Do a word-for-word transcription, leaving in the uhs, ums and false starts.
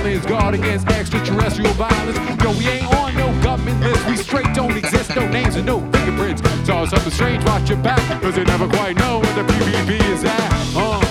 aliens guard against extraterrestrial violence. No, we ain't on no government list. We straight don't exist, no names and no fingerprints. Saw something strange, watch your back, cause you never quite know where the P P P is at. Uh.